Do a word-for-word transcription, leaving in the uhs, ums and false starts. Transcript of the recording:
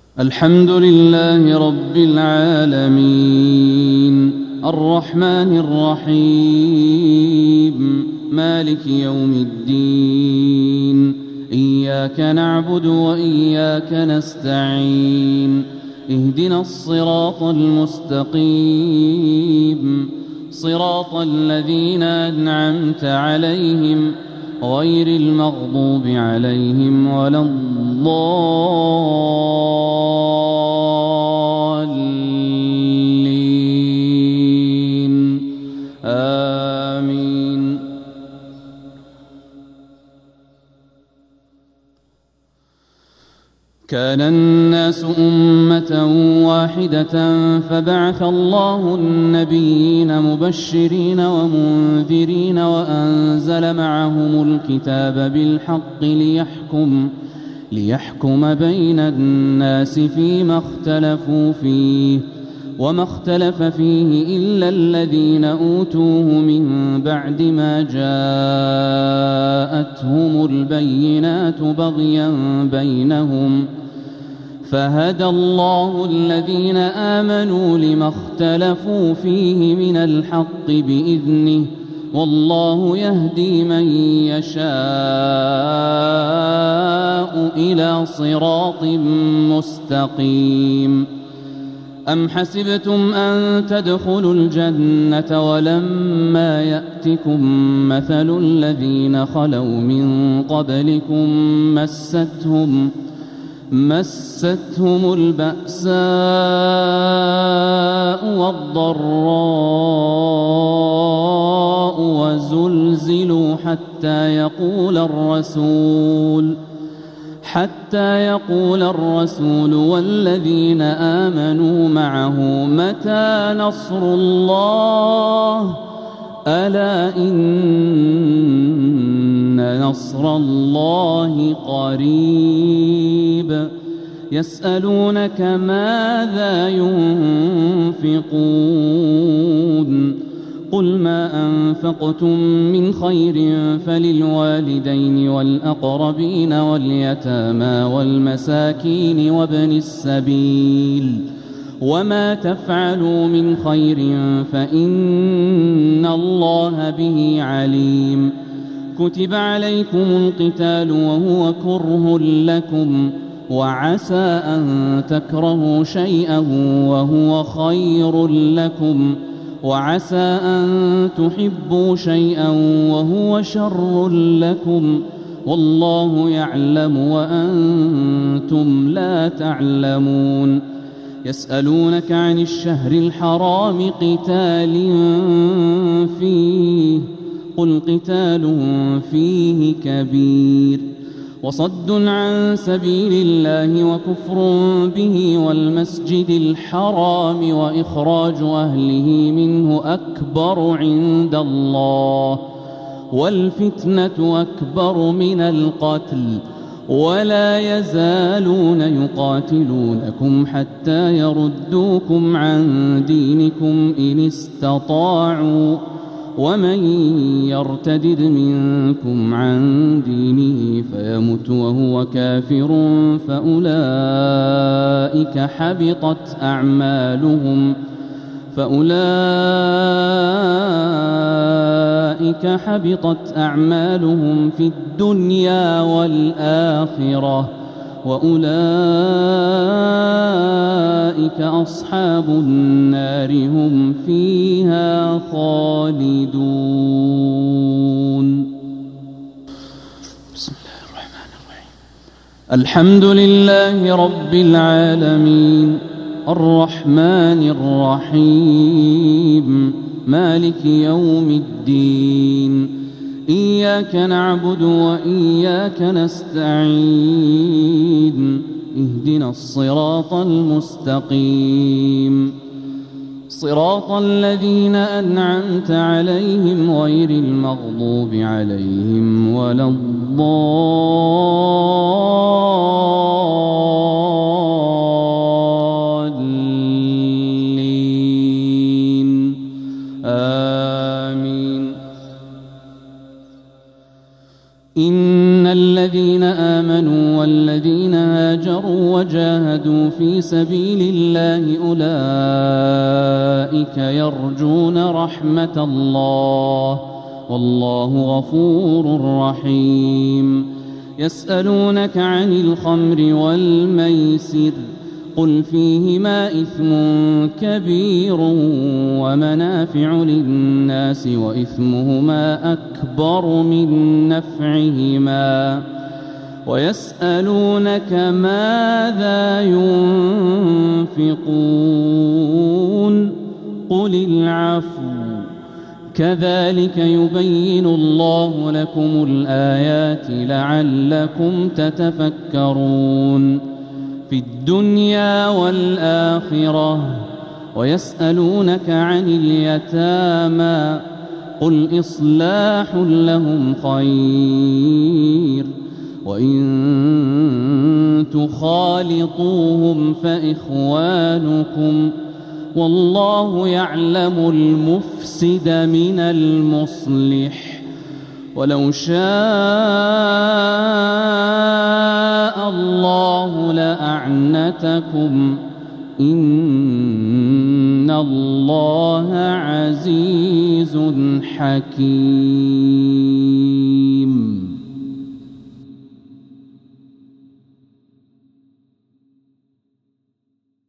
الحمد لله رب العالمين الرحمن الرحيم مالك يوم الدين إياك نعبد وإياك نستعين اهدنا الصراط المستقيم صراط الذين أنعمت عليهم غير المغضوب عليهم ولا الضالين آمين. كان الناس أمة واحدة فبعث الله النبيين مبشرين ومنذرين وأنزل معهم الكتاب بالحق ليحكم ليحكم بين الناس فيما اختلفوا فيه وما اختلف فيه إلا الذين أوتوه من بعد ما جاءتهم البينات بغيا بينهم فهدى الله الذين آمنوا لما اختلفوا فيه من الحق بإذنه والله يهدي من يشاء إلى صراط مستقيم. أم حسبتم أن تدخلوا الجنة ولما يأتكم مثل الذين خلوا من قبلكم مستهم مستهم البأساء والضراء وزلزلوا حتى يقول الرسول حتى يقول الرسول والذين آمنوا معه متى نصر الله ألا إن نصر الله قريب. يسألونك ماذا ينفقون قل ما أنفقتم من خير فللوالدين والأقربين واليتامى والمساكين وابن السبيل وما تفعلوا من خير فإن الله به عليم. كتب عليكم القتال وهو كره لكم وعسى أن تكرهوا شيئا وهو خير لكم وعسى أن تحبوا شيئا وهو شر لكم والله يعلم وأنتم لا تعلمون. يسألونك عن الشهر الحرام قتال فيه قل قتال فيه كبير وصد عن سبيل الله وكفر به والمسجد الحرام وإخراج أهله منه أكبر عند الله والفتنة أكبر من القتل ولا يزالون يقاتلونكم حتى يردوكم عن دينكم إن استطاعوا ومن يرتدد منكم عن دينه فيمت وهو كافر فأولئك حبطت أعمالهم فأولئك حبطت أعمالهم في الدنيا والآخرة وأولئك أصحاب النار هم فيها خالدون. بسم الله الرحمن الرحيم. الحمد لله رب العالمين الرحمن الرحيم مالك يوم الدين إياك نعبد وإياك نستعين اهدنا الصراط المستقيم صراط الذين أنعمت عليهم غير المغضوب عليهم ولا الضالين آمين. إن الذين آمنوا والذين هاجروا كفروا وجاهدوا في سبيل الله أولئك يرجون رحمة الله والله غفور رحيم. يسألونك عن الخمر والميسر قل فيهما إثم كبير ومنافع للناس وإثمهما أكبر من نفعهما ويسألونك ماذا ينفقون قل العفو كذلك يبين الله لكم الآيات لعلكم تتفكرون في الدنيا والآخرة. ويسألونك عن اليتامى قل إصلاح لهم خير وإن تخالطوهم فإخوانكم والله يعلم المفسد من المصلح ولو شاء الله لأعنتكم إن الله عزيز حكيم.